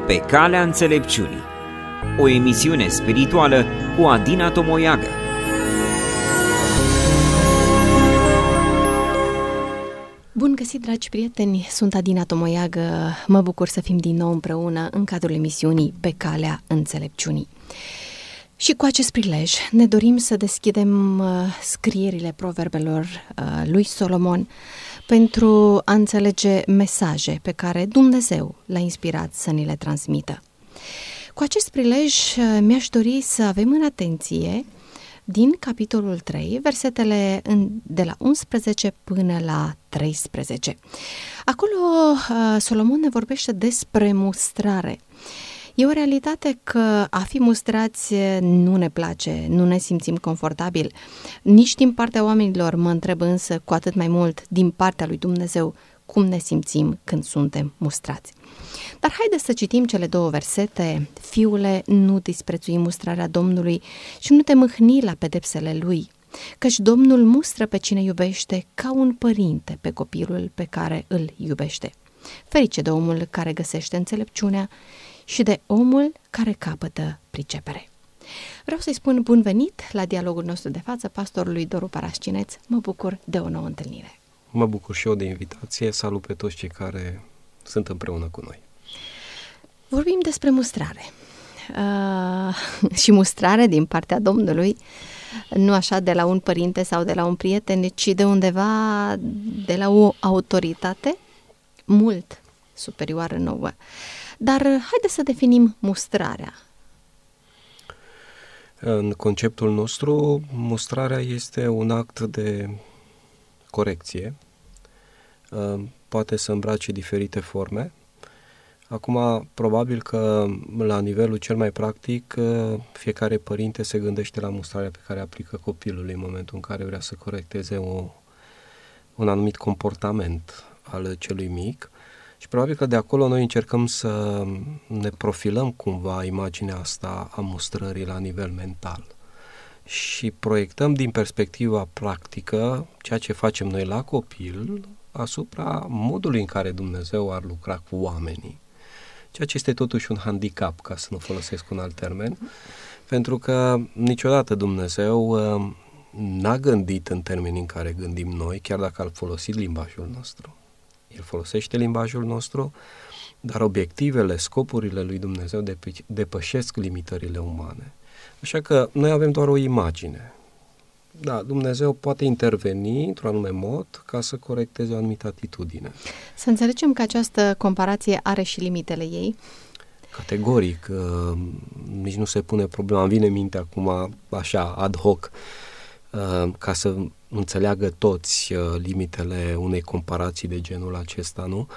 Pe calea înțelepciunii, o emisiune spirituală cu Adina Tomoiagă. Bun găsit, dragi prieteni, sunt Adina Tomoiagă. Mă bucur să fim din nou împreună în cadrul emisiunii Pe calea înțelepciunii. Și cu acest prilej ne dorim să deschidem scrierile proverbelor lui Solomon pentru a înțelege mesaje pe care Dumnezeu l-a inspirat să ni le transmită. Cu acest prilej mi-aș dori să avem în atenție din capitolul 3, versetele de la 11 până la 13. Acolo Solomon ne vorbește despre mustrare. E o realitate că a fi mustrați nu ne place, nu ne simțim confortabil. Nici din partea oamenilor, mă întreb însă cu atât mai mult din partea lui Dumnezeu cum ne simțim când suntem mustrați. Dar haideți să citim cele două versete. Fiule, nu disprețui mustrarea Domnului și nu te mâhni la pedepsele Lui, căci Domnul mustră pe cine iubește ca un părinte pe copilul pe care îl iubește. Ferice de omul care găsește înțelepciunea și de omul care capătă pricepere. Vreau să-i spun bun venit la dialogul nostru de față pastorului Doru Parascineț. Mă bucur de o nouă întâlnire. Mă bucur și eu de invitație. Salut pe toți cei care sunt împreună cu noi. Vorbim despre mustrare. Și mustrare din partea Domnului, nu așa de la un părinte sau de la un prieten, ci de undeva, de la o autoritate mult superioară nouă. Dar haideți să definim mustrarea. În conceptul nostru, mustrarea este un act de corecție. Poate să îmbrace diferite forme. Acum, probabil că la nivelul cel mai practic, fiecare părinte se gândește la mustrarea pe care aplică copilului în momentul în care vrea să corecteze un anumit comportament al celui mic. Și probabil că de acolo noi încercăm să ne profilăm cumva imaginea asta a mustrării la nivel mental. Și proiectăm din perspectiva practică ceea ce facem noi la copil asupra modului în care Dumnezeu ar lucra cu oamenii. Ceea ce este totuși un handicap, ca să nu folosesc un alt termen, pentru că niciodată Dumnezeu n-a gândit în termenii în care gândim noi, chiar dacă a folosit limbajul nostru. El folosește limbajul nostru, dar obiectivele, scopurile lui Dumnezeu depășesc limitările umane. Așa că noi avem doar o imagine. Da, Dumnezeu poate interveni într-un anume mod ca să corecteze o anumită atitudine. Să înțelegem că această comparație are și limitele ei? Categoric, nici nu se pune problema. Îmi vine în minte acum, așa, ad hoc, ca să înțeleagă toți limitele unei comparații de genul acesta, nu?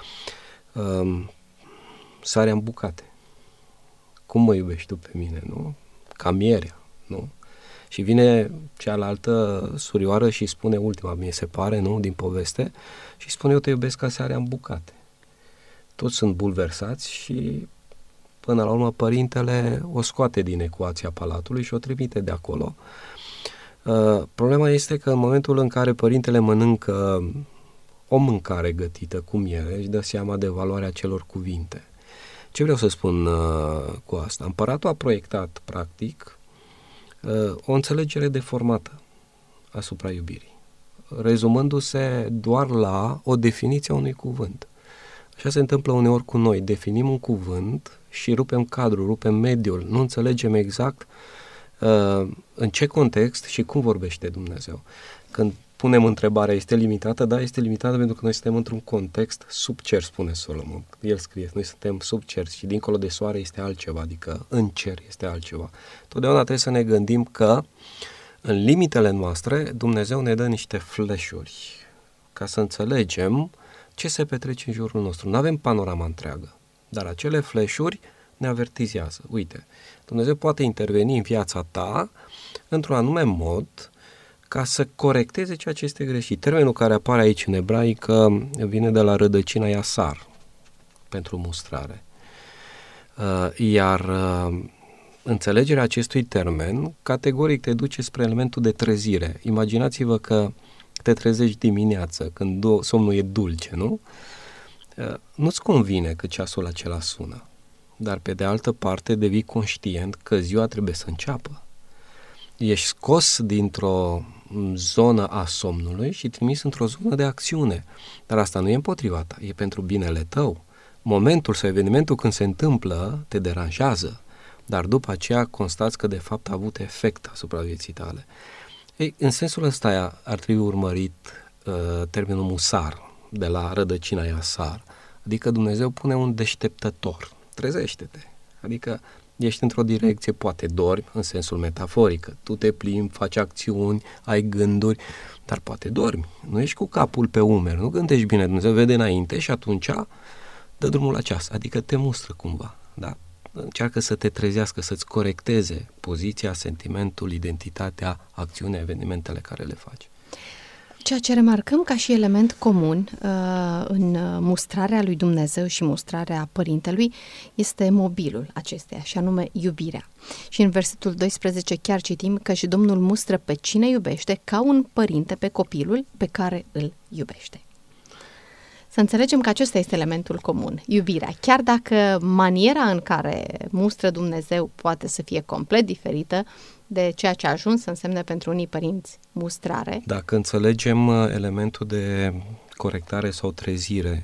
Sarea în bucate. Cum mă iubești tu pe mine, nu? Ca mierea, nu? Și vine cealaltă surioară și spune, ultima, mi se pare, nu, din poveste, și spune, eu te iubesc ca sarea în bucate. Toți sunt bulversați și până la urmă părintele o scoate din ecuația palatului și o trimite de acolo. Problema este că în momentul în care părintele mănâncă o mâncare gătită cu miere, își dă seama de valoarea celor cuvinte. Ce vreau să spun cu asta? Împăratul a proiectat, practic, o înțelegere deformată asupra iubirii, rezumându-se doar la o definiție a unui cuvânt. Așa se întâmplă uneori cu noi. Definim un cuvânt și rupem cadrul, rupem mediul, nu înțelegem exact în ce context și cum vorbește Dumnezeu. Când punem întrebarea, este limitată? Da, este limitată pentru că noi suntem într-un context sub cer, spune Solomon. El scrie, noi suntem sub cer și dincolo de soare este altceva, adică în cer este altceva. Totdeauna trebuie să ne gândim că în limitele noastre Dumnezeu ne dă niște flash-uri ca să înțelegem ce se petrece în jurul nostru. Nu avem panorama întreagă, dar acele flash-uri ne avertizează. Uite, Dumnezeu poate interveni în viața ta într-un anume mod ca să corecteze ceea ce este greșit. Termenul care apare aici în ebraică vine de la rădăcina iasar, pentru mustrare. Iar înțelegerea acestui termen categoric te duce spre elementul de trezire. Imaginați-vă că te trezești dimineață când somnul e dulce, nu? Nu-ți convine că ceasul acela sună. dar pe de altă parte devii conștient că ziua trebuie să înceapă. Ești scos dintr-o zonă a somnului și trimis într-o zonă de acțiune. Dar asta nu e împotriva ta, e pentru binele tău. Momentul sau evenimentul când se întâmplă te deranjează, dar după aceea constați că de fapt a avut efect asupra vieții tale. Ei, în sensul ăsta ar trebui urmărit termenul musar, de la rădăcina iasar. Adică Dumnezeu pune un deșteptător. Trezește-te. Adică ești într-o direcție, poate dormi, în sensul metaforic, tu te plimbi, faci acțiuni, ai gânduri, dar poate dormi. Nu ești cu capul pe umeri, nu gândești bine, Dumnezeu vede înainte și atunci dă drumul la ceas, adică te mustră cumva, da? Încearcă să te trezească, să-ți corecteze poziția, sentimentul, identitatea, acțiunea, evenimentele care le faci. Ceea ce remarcăm ca și element comun în mustrarea lui Dumnezeu și mustrarea Părintelui este mobilul acesteia, și anume iubirea. Și în versetul 12 chiar citim că și Domnul mustră pe cine iubește ca un părinte pe copilul pe care îl iubește. Să înțelegem că acesta este elementul comun, iubirea. Chiar dacă maniera în care mustră Dumnezeu poate să fie complet diferită de ceea ce a ajuns să însemne pentru unii părinți mustrare. Dacă înțelegem elementul de corectare sau trezire,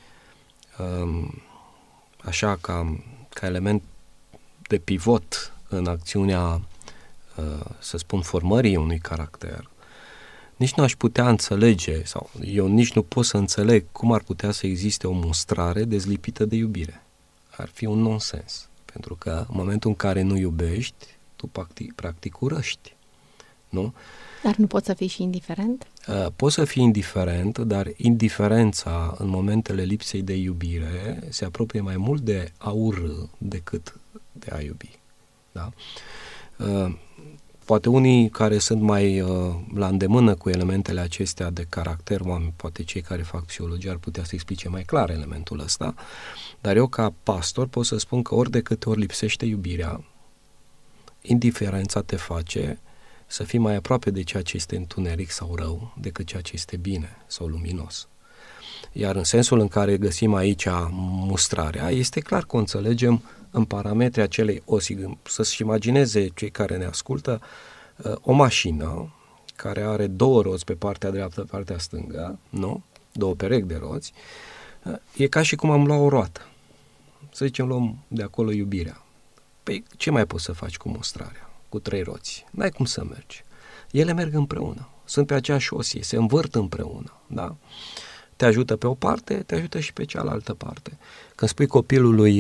așa ca element de pivot în acțiunea, să spun, formării unui caracter, nici nu aș putea înțelege, sau eu nici nu pot să înțeleg cum ar putea să existe o mustrare dezlipită de iubire. Ar fi un nonsens, pentru că în momentul în care nu iubești, tu practic urăști, nu? Dar nu poți să fii și indiferent? Poți să fii indiferent, dar indiferența în momentele lipsei de iubire se apropie mai mult de a urâ decât de a iubi, da? Poate unii care sunt mai la îndemână cu elementele acestea de caracter, poate cei care fac psihologie ar putea să explice mai clar elementul ăsta, dar eu ca pastor pot să spun că ori de câte ori lipsește iubirea, indiferența te face să fii mai aproape de ceea ce este întuneric sau rău decât ceea ce este bine sau luminos. Iar în sensul în care găsim aici mustrarea, este clar că o înțelegem în parametrii acelei osi. Să-și imagineze cei care ne ascultă o mașină care are două roți pe partea dreaptă, pe partea stângă, nu? Două perechi de roți. E ca și cum am luat o roată. Să zicem, luăm de acolo iubirea. Păi ce mai poți să faci cu mustrarea? Cu trei roți? N-ai cum să mergi. Ele merg împreună. Sunt pe aceeași osie, se învârt împreună, da? Te ajută pe o parte, te ajută și pe cealaltă parte. Când spui copilului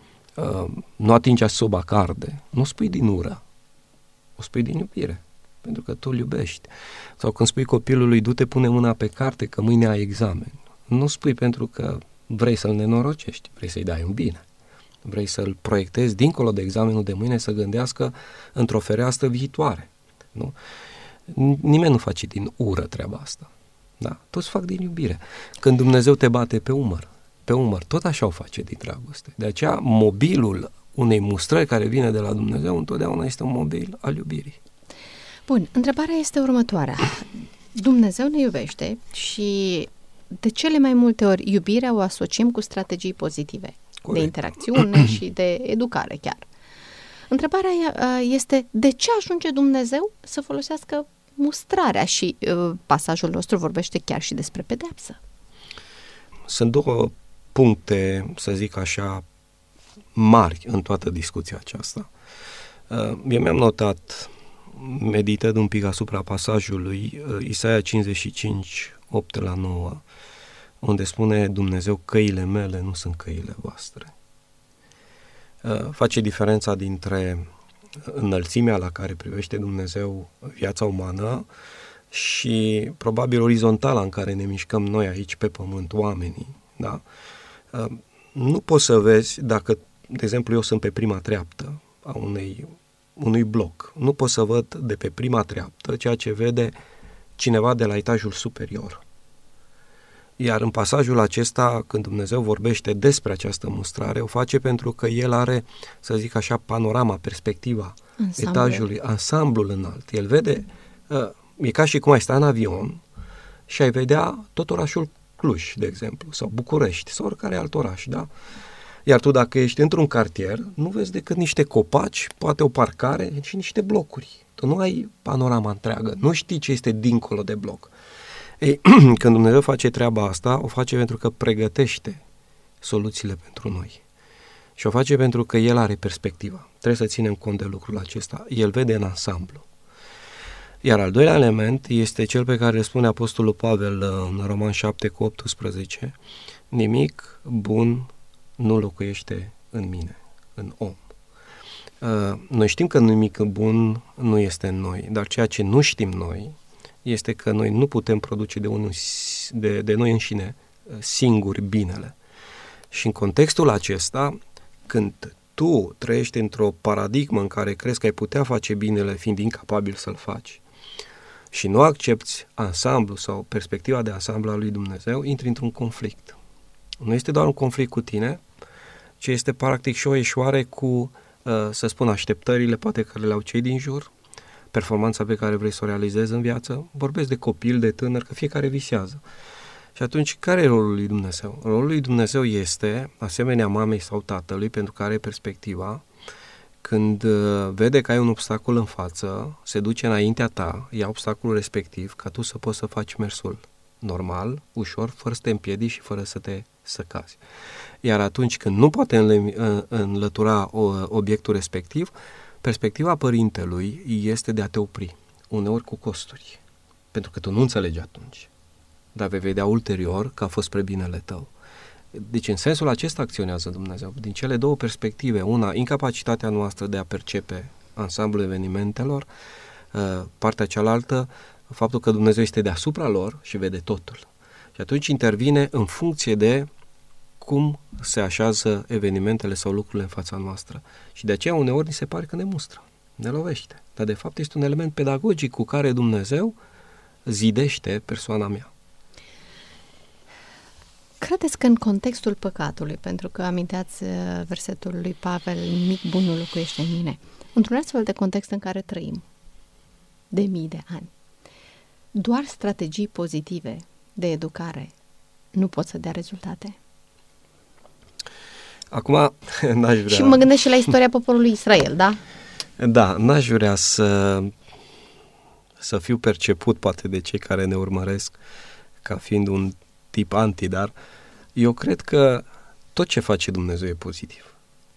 nu atinge soba că arde, nu spui din ură, o spui din iubire, pentru că tu îl iubești. Sau când spui copilului du-te, pune mâna pe carte că mâine ai examen, nu spui pentru că vrei să-l nenorocești, vrei să-i dai un bine, vrei să-l proiectezi dincolo de examenul de mâine, să gândească într-o fereastră viitoare, nu? Nimeni nu face din ură treaba asta, da? Toți fac din iubire. Când Dumnezeu te bate pe umăr, tot așa o face din dragoste. De aceea, mobilul unei mustrări care vine de la Dumnezeu întotdeauna este un mobil al iubirii. Bun, întrebarea este următoarea. Dumnezeu ne iubește și de cele mai multe ori iubirea o asociem cu strategii pozitive. Corect. De interacțiune și de educare chiar. Întrebarea este de ce ajunge Dumnezeu să folosească mustrarea și pasajul nostru vorbește chiar și despre pedeapsă. Sunt două puncte, să zic așa, mari în toată discuția aceasta. Eu mi-am notat, meditând un pic asupra pasajului Isaia 55, 8-9, unde spune Dumnezeu, căile mele nu sunt căile voastre. Face diferența dintre înălțimea la care privește Dumnezeu viața umană și probabil orizontala în care ne mișcăm noi aici pe pământ, oamenii, da? Nu poți să vezi, dacă, de exemplu, eu sunt pe prima treaptă a unui bloc, nu pot să văd de pe prima treaptă ceea ce vede cineva de la etajul superior. Iar în pasajul acesta, când Dumnezeu vorbește despre această mustrare, o face pentru că El are, să zic așa, panorama, perspectiva etajului, ansamblul înalt. El vede, e ca și cum ai sta în avion și ai vedea tot orașul Cluj, de exemplu, sau București, sau oricare alt oraș, da? Iar tu dacă ești într-un cartier, nu vezi decât niște copaci, poate o parcare și niște blocuri. Tu nu ai panorama întreagă, nu știi ce este dincolo de bloc. Ei, când Dumnezeu face treaba asta, o face pentru că pregătește soluțiile pentru noi. Și o face pentru că El are perspectiva. Trebuie să ținem cont de lucrul acesta. El vede în ansamblu. Iar al doilea element este cel pe care îl spune Apostolul Pavel în Roman 7:18. Nimic bun nu locuiește în mine, în om. Noi știm că nimic bun nu este în noi, dar ceea ce nu știm noi este că noi nu putem produce de noi înșine singuri binele. Și în contextul acesta, când tu trăiești într-o paradigmă în care crezi că ai putea face binele fiind incapabil să-l faci și nu accepti ansamblu sau perspectiva de ansamblu a lui Dumnezeu, intri într-un conflict. Nu este doar un conflict cu tine, ci este practic și o eșoare cu, să spun, așteptările poate care le au cei din jur, performanța pe care vrei să o realizezi în viață. Vorbesc de copil, de tânăr, că fiecare visează. Și atunci, care e rolul lui Dumnezeu? Rolul lui Dumnezeu este, asemenea mamei sau tatălui, pentru care are perspectiva, când vede că ai un obstacol în față, se duce înaintea ta, ia obstacolul respectiv, ca tu să poți să faci mersul normal, ușor, fără să te împiedici și fără să cazi. Iar atunci când nu poate înlătura obiectul respectiv, perspectiva părintelui este de a te opri, uneori cu costuri, pentru că tu nu înțelegi atunci, dar vei vedea ulterior că a fost spre binele tău. Deci în sensul acesta acționează Dumnezeu. Din cele două perspective, una, incapacitatea noastră de a percepe ansamblul evenimentelor, partea cealaltă, faptul că Dumnezeu este deasupra lor și vede totul. Și atunci intervine în funcție de cum se așează evenimentele sau lucrurile în fața noastră. Și de aceea uneori ni se pare că ne mustră, ne lovește. Dar de fapt este un element pedagogic cu care Dumnezeu zidește persoana mea. Credeți că în contextul păcatului, pentru că aminteați versetul lui Pavel, nimic bun nu locuiește în mine, într-un astfel de context în care trăim de mii de ani, doar strategii pozitive de educare nu pot să dea rezultate? Acum, n-aș vrea... Și mă gândesc și la istoria poporului Israel, da? Da, n-aș vrea să fiu perceput, poate, de cei care ne urmăresc ca fiind un tip anti, dar eu cred că tot ce face Dumnezeu e pozitiv.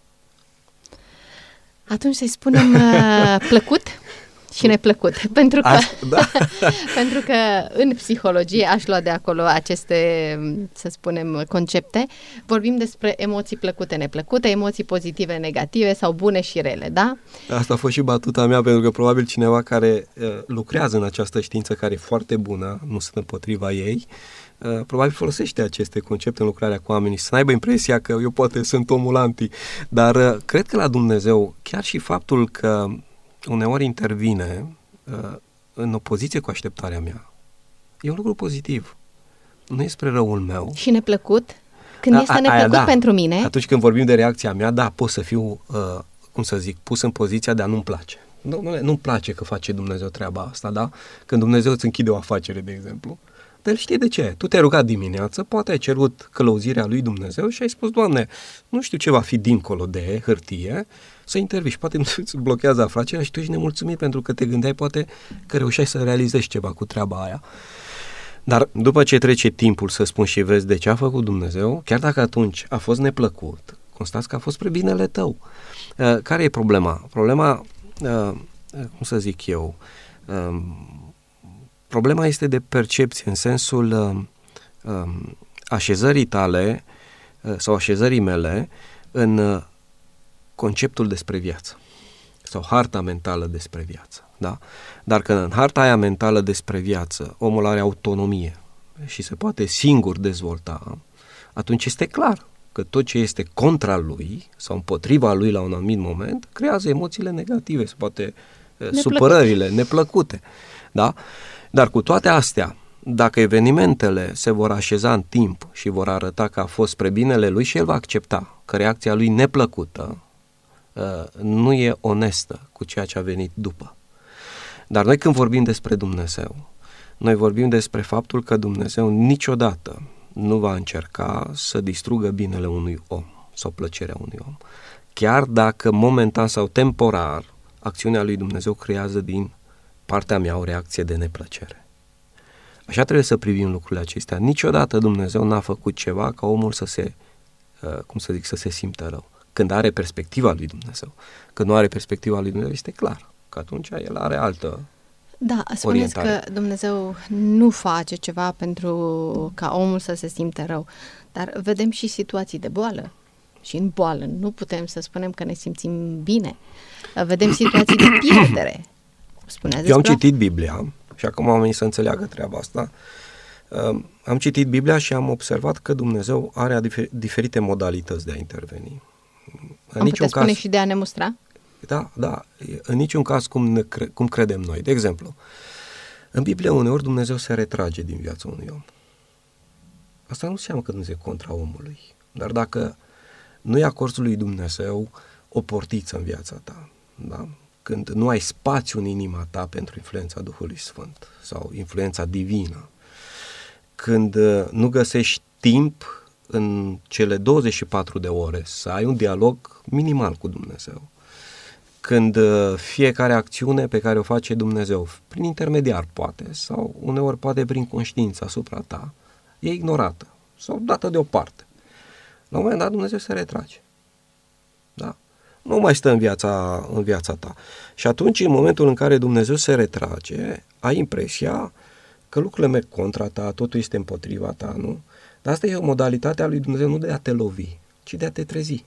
Atunci să-i spunem plăcut și neplăcut, pentru că, pentru că în psihologie, aș lua de acolo aceste, să spunem, concepte, vorbim despre emoții plăcute, neplăcute, emoții pozitive, negative sau bune și rele, da? Asta a fost și batuta mea, pentru că probabil cineva care lucrează în această știință, care e foarte bună, nu sunt împotriva ei, probabil folosește aceste concepte în lucrarea cu oamenii, să n-aibă impresia că eu poate sunt omul anti, dar cred că la Dumnezeu, chiar și faptul că uneori intervine în opoziție cu așteptarea mea, e un lucru pozitiv. Nu e spre răul meu. Și neplăcut? Când este neplăcut pentru mine? Atunci când vorbim de reacția mea, da, pot să fiu, pus în poziția de a nu-mi place. Nu-mi place că face Dumnezeu treaba asta, da? Când Dumnezeu îți închide o afacere, de exemplu, dar știi de ce? Tu te-ai rugat dimineață, poate ai cerut călăuzirea lui Dumnezeu și ai spus, Doamne, nu știu ce va fi dincolo de hârtie, să intervii și poate îți blochează afacerea și tu ești nemulțumit pentru că te gândeai poate că reușeai să realizezi ceva cu treaba aia. Dar după ce trece timpul, să spun, și vezi de ce a făcut Dumnezeu, chiar dacă atunci a fost neplăcut, constați că a fost spre binele tău. Care e problema? Problema, cum să zic eu, problema este de percepție, în sensul așezării tale sau așezării mele în conceptul despre viață sau harta mentală despre viață. Da? Dar când în harta aia mentală despre viață omul are autonomie și se poate singur dezvolta, atunci este clar că tot ce este contra lui sau împotriva lui la un anumit moment creează emoțiile negative, se poate supărările, neplăcute. Da? Dar cu toate astea, dacă evenimentele se vor așeza în timp și vor arăta că a fost spre binele lui și el va accepta că reacția lui neplăcută nu e onestă cu ceea ce a venit după. Dar noi când vorbim despre Dumnezeu, noi vorbim despre faptul că Dumnezeu niciodată nu va încerca să distrugă binele unui om. sau plăcerea unui om. Chiar dacă momentan sau temporar acțiunea lui Dumnezeu creează din partea mea o reacție de neplăcere. Așa trebuie să privim lucrurile acestea. Niciodată Dumnezeu n-a făcut ceva ca omul să se, să se simtă rău. Când are perspectiva lui Dumnezeu. Când nu are perspectiva lui Dumnezeu, este clar că atunci el are altă spuneți orientare. că Dumnezeu nu face ceva pentru ca omul să se simtă rău, dar vedem și situații de boală. Și în boală nu putem să spunem că ne simțim bine. Vedem situații de pierdere. Eu am citit Biblia și acum oamenii să înțeleagă treaba asta. Am citit Biblia și am observat că Dumnezeu are diferite modalități de a interveni. Am putea spune și de a ne mustra? Da. În niciun caz cum credem noi. De exemplu, în Biblie uneori Dumnezeu se retrage din viața unui om. Asta nu înseamnă că Dumnezeu e contra omului. Dar dacă nu-i acorzi lui Dumnezeu o portiță în viața ta, da? Când nu ai spațiu în inima ta pentru influența Duhului Sfânt sau influența divină, când nu găsești timp în cele 24 de ore să ai un dialog minimal cu Dumnezeu, când fiecare acțiune pe care o face Dumnezeu, prin intermediar poate, sau uneori poate prin conștiință asupra ta, e ignorată sau dată deoparte. La un moment dat Dumnezeu se retrage. Da? Nu mai stă în viața ta. Și atunci, în momentul în care Dumnezeu se retrage, ai impresia că lucrurile merg contra ta, totul este împotriva ta, nu? Dar asta e o modalitate a lui Dumnezeu nu de a te lovi, ci de a te trezi.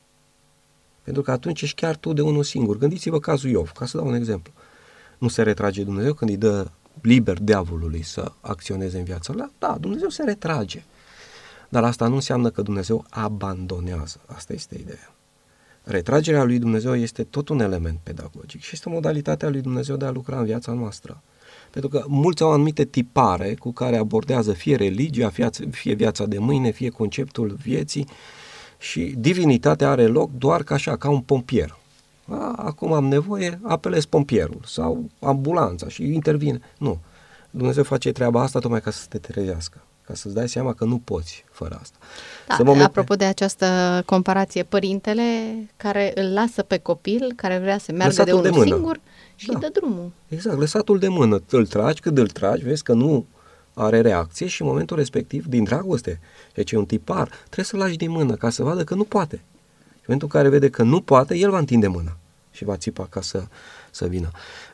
Pentru că atunci ești chiar tu de unul singur. Gândiți-vă cazul Iov, ca să dau un exemplu. Nu se retrage Dumnezeu când îi dă liber diavolului să acționeze în viața lui? Da, Dumnezeu se retrage. Dar asta nu înseamnă că Dumnezeu abandonează. Asta este ideea. Retragerea lui Dumnezeu este tot un element pedagogic și este modalitatea lui Dumnezeu de a lucra în viața noastră. Pentru că mulți au anumite tipare cu care abordează fie religia, fie viața de mâine, fie conceptul vieții și divinitatea are loc doar ca un pompier. Acum am nevoie, apelez pompierul sau ambulanța și intervine. Nu. Dumnezeu face treaba asta tocmai ca să te trezească, ca să-ți dai seama că nu poți fără asta. Da, apropo de această comparație, părintele care îl lasă pe copil, care vrea să meargă de unul singur și îi dă drumul. Exact, lăsatul de mână. Îl tragi, când îl tragi, vezi că nu are reacție și în momentul respectiv, din dragoste, deci e un tipar, trebuie să-l lași din mână ca să vadă că nu poate. În momentul în care vede că nu poate, el va întinde mâna și va țipa ca să vină.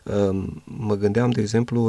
Mă gândeam, de exemplu,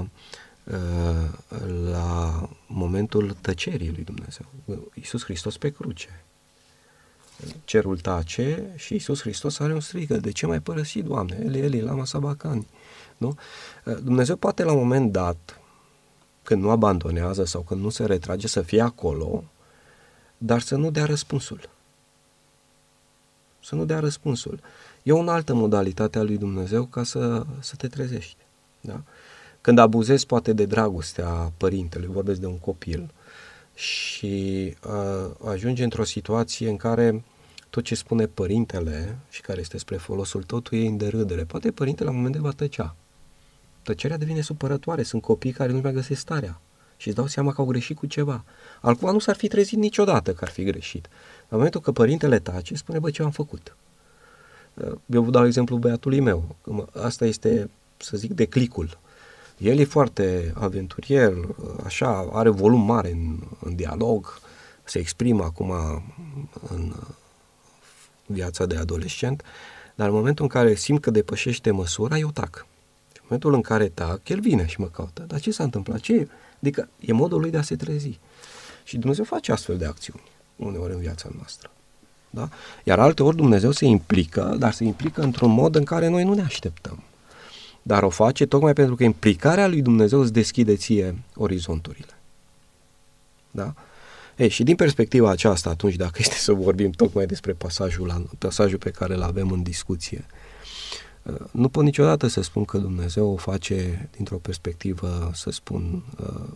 la momentul tăcerii lui Dumnezeu. Iisus Hristos pe cruce. Cerul tace și Iisus Hristos are un strigă. De ce m-ai părăsit, Doamne? Eli, Eli, lama sabacani. Nu? Dumnezeu poate la un moment dat, când nu abandonează sau când nu se retrage, să fie acolo, dar să nu dea răspunsul. Să nu dea răspunsul. E o altă modalitate a lui Dumnezeu ca să te trezești. Da? Când abuzezi poate de dragostea părintelui, vorbesc de un copil, și ajunge într-o situație în care tot ce spune părintele și care este spre folosul tău, tu iei în derâdere. Poate părintele la un moment dat va tăcea. Tăcerea devine supărătoare. Sunt copii care nu mai găsesc starea și îți dau seama că au greșit cu ceva. Altcumva nu s-ar fi trezit niciodată că ar fi greșit. La momentul că părintele tace, spune, ce am făcut? Eu vă dau exemplu băiatului meu. Asta este, să zic, declicul. El e foarte aventurier, așa, are volum mare în dialog, se exprimă acum în viața de adolescent, dar în momentul în care simt că depășește măsura, eu tac. Și în momentul în care tac, el vine și mă caută. Dar ce s-a întâmplat? Adică e modul lui de a se trezi. Și Dumnezeu face astfel de acțiuni, uneori în viața noastră. Da? Iar alteori Dumnezeu se implică, dar se implică într-un mod în care noi nu ne așteptăm. Dar o face tocmai pentru că implicarea lui Dumnezeu îți deschide ție orizonturile. Da? Și din perspectiva aceasta, atunci, dacă este să vorbim tocmai despre pasajul pe care îl avem în discuție, nu pot niciodată să spun că Dumnezeu o face dintr-o perspectivă, să spun,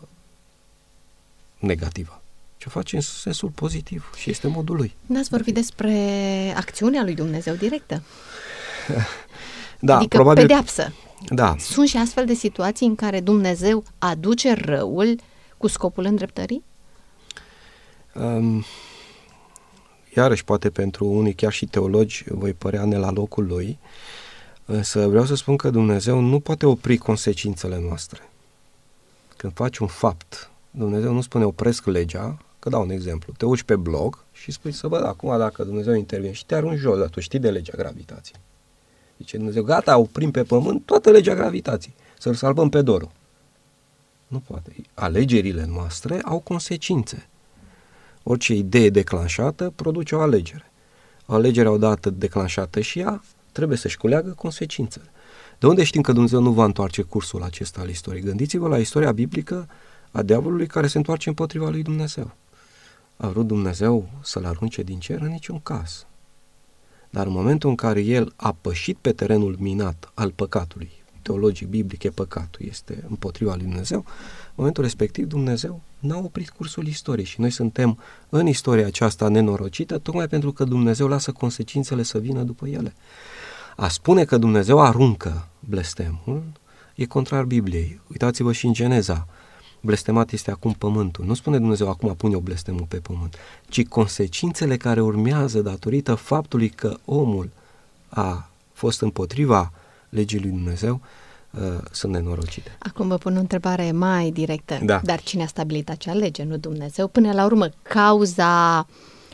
negativă. ci o face în sensul pozitiv și este modul lui. N-ați vorbit despre acțiunea lui Dumnezeu directă? Da, adică probabil, pedeapsă. Da. Sunt și astfel de situații în care Dumnezeu aduce răul cu scopul îndreptării? iarăși poate pentru unii, chiar și teologi, voi părea ne la locul lui, însă vreau să spun că Dumnezeu nu poate opri consecințele noastre. Când faci un fapt, Dumnezeu nu spune opresc legea, că dau un exemplu, te uiți pe blog și spui să văd acum dacă Dumnezeu intervine și te arunci jos, dar tu știi de legea gravitației. Zice Dumnezeu, gata, oprim pe pământ toată legea gravitației, să-l salvăm pe Doru. Nu poate. Alegerile noastre au consecințe. Orice idee declanșată produce o alegere. O alegere odată declanșată și ea trebuie să-și culeagă consecințele. De unde știm că Dumnezeu nu va întoarce cursul acesta al istoriei? Gândiți-vă la istoria biblică a diavolului care se întoarce împotriva lui Dumnezeu. A vrut Dumnezeu să-l arunce din cer? În niciun caz. Dar în momentul în care el a pășit pe terenul minat al păcatului, teologic, biblic, e păcatul, este împotriva lui Dumnezeu, în momentul respectiv Dumnezeu n-a oprit cursul istoriei și noi suntem în istoria aceasta nenorocită tocmai pentru că Dumnezeu lasă consecințele să vină după ele. A spune că Dumnezeu aruncă blestemul e contrar Bibliei. Uitați-vă și în Geneza, blestemat este acum pământul. Nu spune Dumnezeu acum pune o blestemul pe pământ, ci consecințele care urmează datorită faptului că omul a fost împotriva legii lui Dumnezeu sunt nenorocite. Acum vă pun o întrebare mai directă. Da. Dar cine a stabilit acea lege? Nu Dumnezeu? Până la urmă, cauza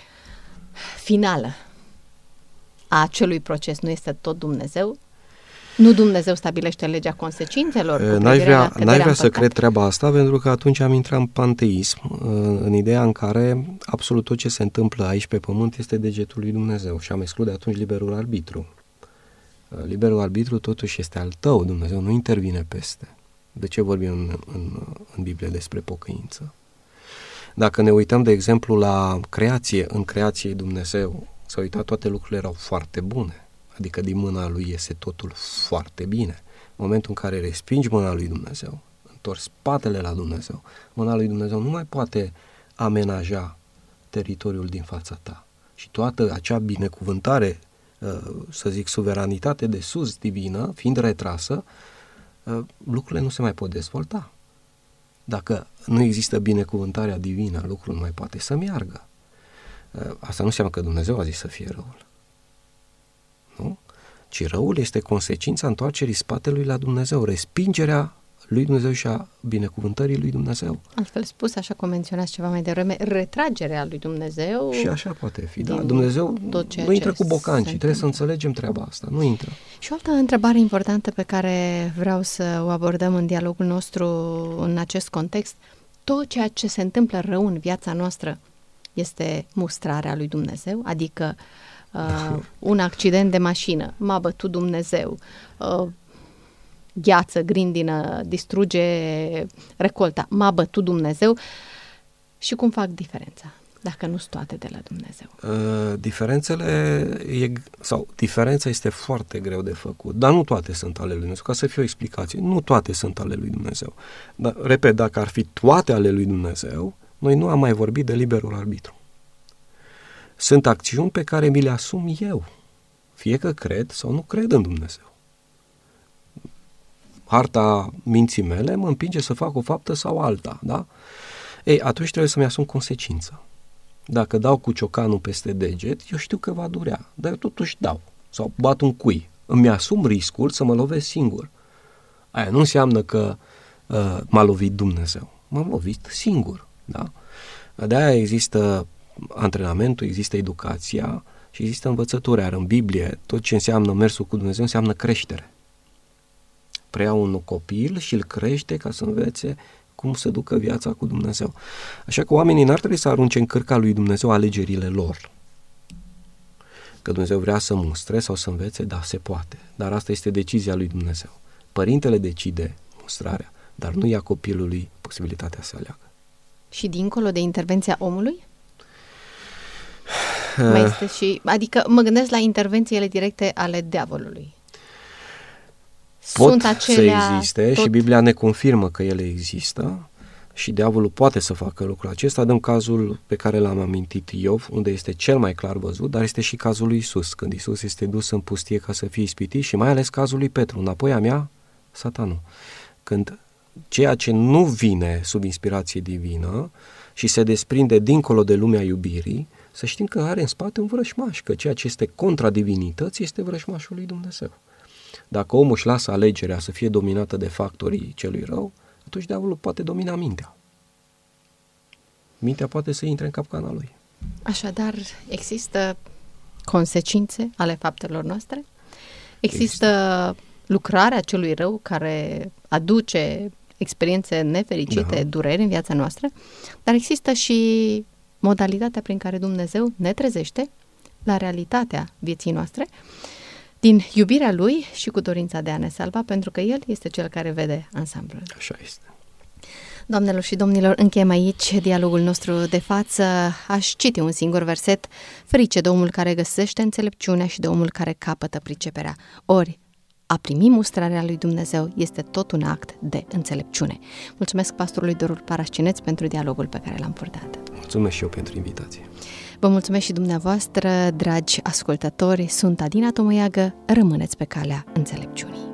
finală a acelui proces nu este tot Dumnezeu? Nu Dumnezeu stabilește legea consecințelor? N-ai vrea să cred treaba asta, pentru că atunci am intrat în panteism, în ideea în care absolut tot ce se întâmplă aici pe pământ este degetul lui Dumnezeu și am exclude atunci liberul arbitru. Liberul arbitru totuși este al tău, Dumnezeu nu intervine peste. De ce vorbim în Biblie despre pocăință? Dacă ne uităm, de exemplu, la creație, în creație Dumnezeu s-a uitat, toate lucrurile erau foarte bune, adică din mâna lui iese totul foarte bine. În momentul în care respingi mâna lui Dumnezeu, întorci spatele la Dumnezeu, mâna lui Dumnezeu nu mai poate amenaja teritoriul din fața ta. Și toată acea binecuvântare, să zic, suveranitate de sus divină, fiind retrasă, lucrurile nu se mai pot dezvolta. Dacă nu există binecuvântarea divină, lucrul nu mai poate să meargă. Asta nu înseamnă că Dumnezeu a zis să fie răul. Nu? Ci răul este consecința întoarcerii spatelui la Dumnezeu, respingerea lui Dumnezeu și a binecuvântării lui Dumnezeu. Altfel spus, așa cum menționați ceva mai devreme, retragerea lui Dumnezeu. Și așa poate fi, da. Dumnezeu nu intră cu bocancii, trebuie să înțelegem treaba asta, nu intră. Și o altă întrebare importantă pe care vreau să o abordăm în dialogul nostru în acest context, tot ceea ce se întâmplă rău în viața noastră este mustrarea lui Dumnezeu, adică un accident de mașină, m-a bătut Dumnezeu, gheață, grindină, distruge recolta, m-a bătut Dumnezeu. Și cum fac diferența, dacă nu sunt toate de la Dumnezeu? Diferența este foarte greu de făcut, dar nu toate sunt ale lui Dumnezeu, ca să fie o explicație, nu toate sunt ale lui Dumnezeu. Dar, repet, dacă ar fi toate ale lui Dumnezeu, noi nu am mai vorbit de liberul arbitru. Sunt acțiuni pe care mi le asum eu, fie că cred sau nu cred în Dumnezeu. Harta minții mele mă împinge să fac o faptă sau alta, da? Ei, atunci trebuie să-mi asum consecința. Dacă dau cu ciocanul peste deget, eu știu că va durea, dar eu totuși dau. Sau bat un cui. Îmi asum riscul să mă lovesc singur. Aia nu înseamnă că m-a lovit Dumnezeu. M-am lovit singur, da? De-aia există antrenamentul, există educația și există învățătura. Iar în Biblie, tot ce înseamnă mersul cu Dumnezeu înseamnă creștere. Preia un copil și îl crește ca să învețe cum să ducă viața cu Dumnezeu. Așa că oamenii n-ar trebui să arunce în cârca lui Dumnezeu alegerile lor. Că Dumnezeu vrea să mustre sau să învețe, da, se poate. Dar asta este decizia lui Dumnezeu. Părintele decide mustrarea, dar nu ia copilului posibilitatea să aleagă. Și dincolo de intervenția omului? Mai este adică mă gândesc la intervențiile directe ale diavolului. Pot să existe și Biblia ne confirmă că ele există și diavolul poate să facă lucrul acesta. Dăm cazul pe care l-am amintit Iov, unde este cel mai clar văzut, dar este și cazul lui Iisus, când Iisus este dus în pustie ca să fie ispitit, și mai ales cazul lui Petru, înapoi a mea, Satanul. Când ceea ce nu vine sub inspirație divină și se desprinde dincolo de lumea iubirii, să știm că are în spate un vrăjmaș, că ceea ce este contra divinității este vrăjmașul lui Dumnezeu. Dacă omul își lasă alegerea să fie dominată de factorii celui rău, atunci diavolul poate domina mintea. Mintea poate să intre în capcana lui. Așadar, există consecințe ale faptelor noastre? Există lucrarea celui rău care aduce experiențe nefericite, dureri în viața noastră, dar există și modalitatea prin care Dumnezeu ne trezește la realitatea vieții noastre, din iubirea Lui și cu dorința de a ne salva, pentru că El este Cel care vede ansamblul. Așa este. Doamnelor și domnilor, încheiem aici dialogul nostru de față. Aș citi un singur verset: ferice de omul care găsește înțelepciunea și de omul care capătă priceperea. Ori, a primi mustrarea lui Dumnezeu este tot un act de înțelepciune. Mulțumesc pastorului Dorul Parascineț pentru dialogul pe care l-am purtat. Mulțumesc și eu pentru invitație. Vă mulțumesc și dumneavoastră, dragi ascultători. Sunt Adina Tomoiagă. Rămâneți pe calea înțelepciunii.